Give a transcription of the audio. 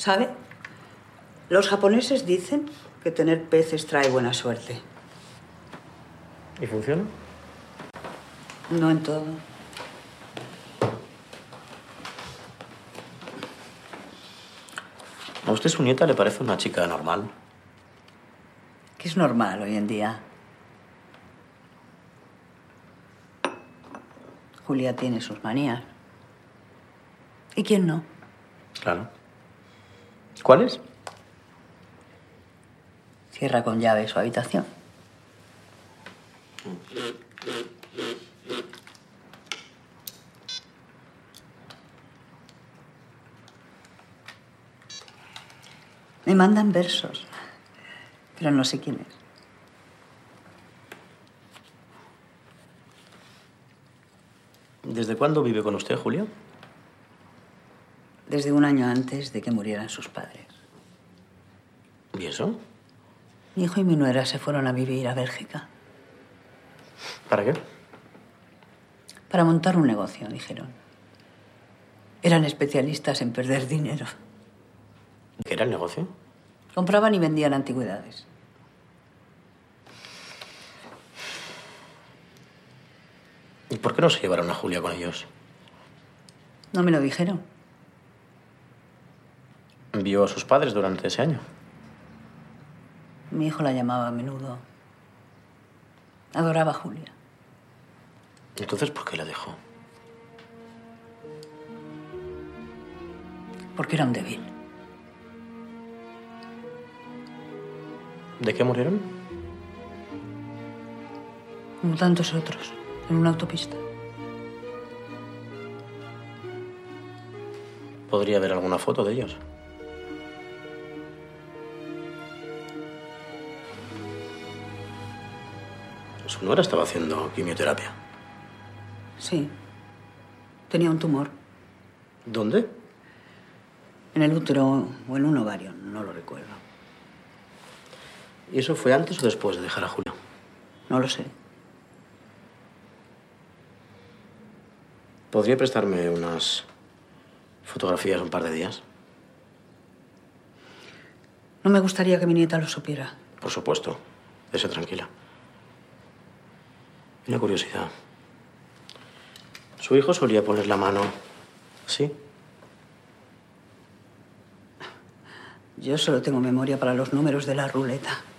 ¿Sabe? Los japoneses dicen que tener peces trae buena suerte. ¿Y funciona? No en todo. ¿A usted su nieta le parece una chica normal? Que es normal hoy en día. Julia tiene sus manías. ¿Y quién no? Claro. ¿Cuáles? Cierra con llave su habitación. Me mandan versos, pero no sé quién es. ¿Desde cuándo vive con usted, Julia? Desde un año antes de que murieran sus padres. ¿Y eso? Mi hijo y mi nuera se fueron a vivir a Bélgica. ¿Para qué? Para montar un negocio, dijeron. Eran especialistas en perder dinero. ¿Qué era el negocio? Compraban y vendían antigüedades. ¿Y por qué no se llevaron a Julia con ellos? No me lo dijeron. ¿Vio a sus padres durante ese año? Mi hijo la llamaba a menudo. Adoraba a Julia. Entonces, ¿por qué la dejó? Porque era un débil. ¿De qué murieron? Como tantos otros, en una autopista. ¿Podría haber alguna foto de ellos? Su nuera estaba haciendo quimioterapia. Sí. Tenía un tumor. ¿Dónde? En el útero o en un ovario, no lo recuerdo. ¿Y eso fue antes o después de dejar a Julia? No lo sé. ¿Podría prestarme unas fotografías un par de días? No me gustaría que mi nieta lo supiera. Por supuesto. Dese tranquila. Una curiosidad. ¿Su hijo solía poner la mano así? Yo solo tengo memoria para los números de la ruleta.